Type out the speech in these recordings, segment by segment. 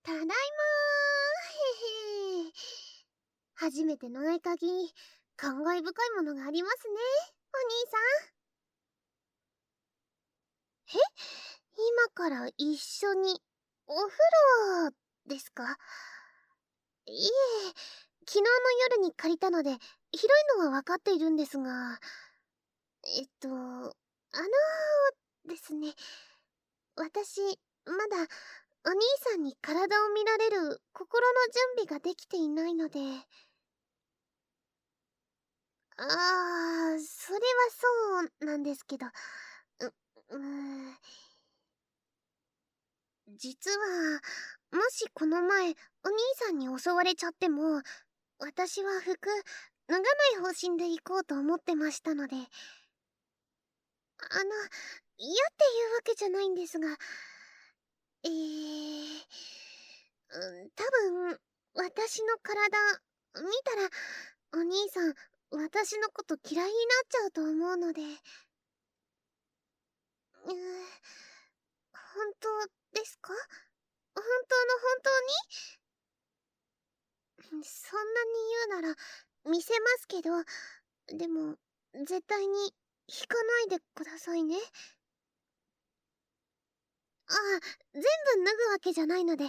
ただいまー。へへ。初めての合鍵、感慨深いものがありますね、お兄さん。今から一緒に、お風呂、ですか？いえ、昨日の夜に借りたので、広いのは分かっているんですが、ですね、私、まだ、お兄さんに体を見られる心の準備ができていないので。それはそうなんですけど、実は、もしこの前、お兄さんに襲われちゃっても、私は服、脱がない方針で行こうと思ってましたので。嫌っていうわけじゃないんですが、多分、私の体、見たら、お兄さん、私のこと嫌いになっちゃうと思うので。本当ですか？本当の本当に？そんなに言うなら、見せますけど、でも、絶対に、引かないでくださいね。全部脱ぐわけじゃないので、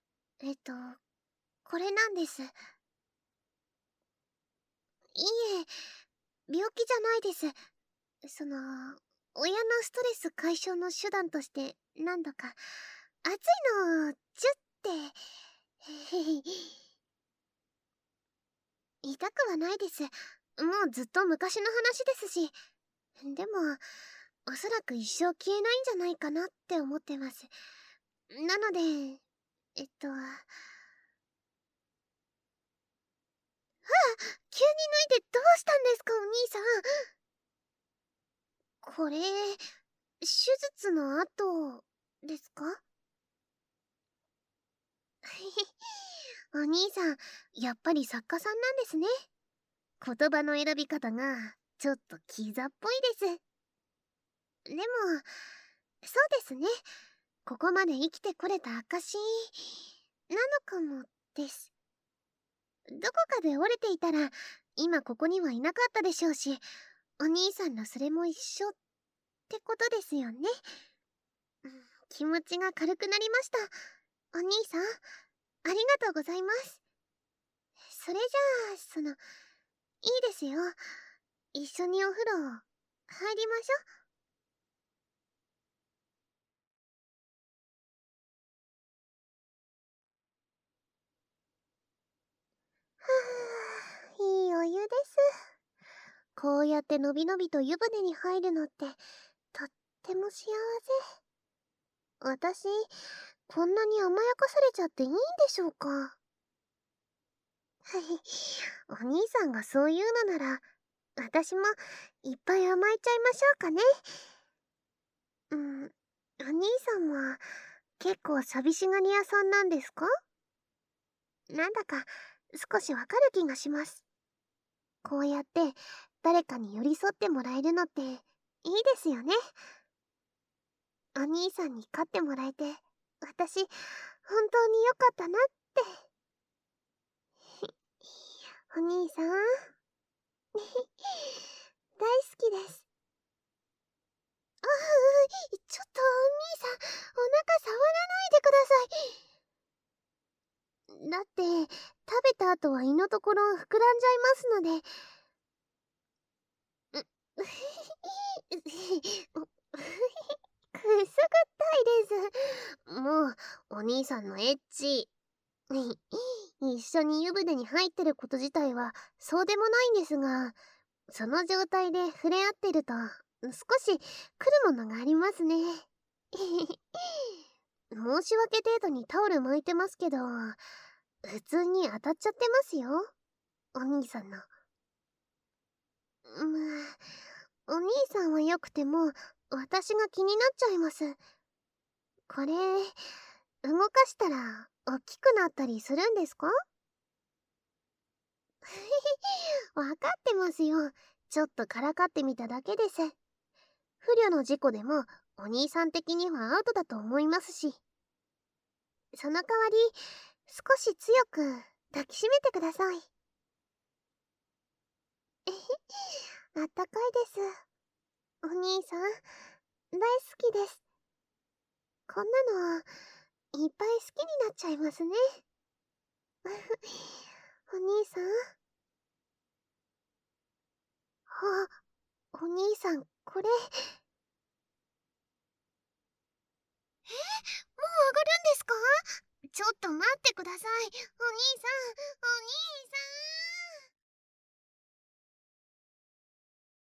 これなんです。いえ、病気じゃないです。親のストレス解消の手段として、何度か、熱いのを、チュッて、痛くはないです。もうずっと昔の話ですし。でも、おそらく一生消えないんじゃないかなって思ってます。なので、急に脱いでどうしたんですか、お兄さん。これ、手術の後、ですか？お兄さん、やっぱり作家さんなんですね。言葉の選び方が、ちょっとキザっぽいです。でも、そうですね。ここまで生きてこれた証なのかもです。どこかで折れていたら、今ここにはいなかったでしょうし、お兄さんのそれも一緒ってことですよね。気持ちが軽くなりました。お兄さん、ありがとうございます。それじゃあ、いいですよ。一緒にお風呂、入りましょ。はぁ、いいお湯です。こうやってのびのびと湯船に入るのって、とっても幸せ。私、こんなに甘やかされちゃっていいんでしょうか？はい。お兄さんがそう言うのなら、私もいっぱい甘えちゃいましょうかね。お兄さんは結構寂しがり屋さんなんですか？なんだか少しわかる気がします。こうやって誰かに寄り添ってもらえるのっていいですよね。お兄さんに飼ってもらえて、私、本当に良かったなって。お兄さん大好きです。ちょっとお兄さん、お腹触らないでください。だって、食べた後は胃のところ膨らんじゃいますので。くすぐったいです。もう、お兄さんのエッチ。一緒に湯船に入ってること自体はそうでもないんですが、その状態で触れ合ってると少し来るものがありますね。申し訳程度にタオル巻いてますけど、普通に当たっちゃってますよ、お兄さんの。お兄さんはよくても私が気になっちゃいます。これ動かしたら大きくなったりするんですか？わかってますよ。ちょっとからかってみただけです。不慮の事故でもお兄さん的にはアウトだと思いますし。 その代わり少し強く抱きしめてください。あったかいです。お兄さん、大好きです。こんなのいっぱい好きになっちゃいますね。お兄さん。お兄さん、これ。もう上がるんですか？ちょっと待ってください。お兄さん、お兄さん。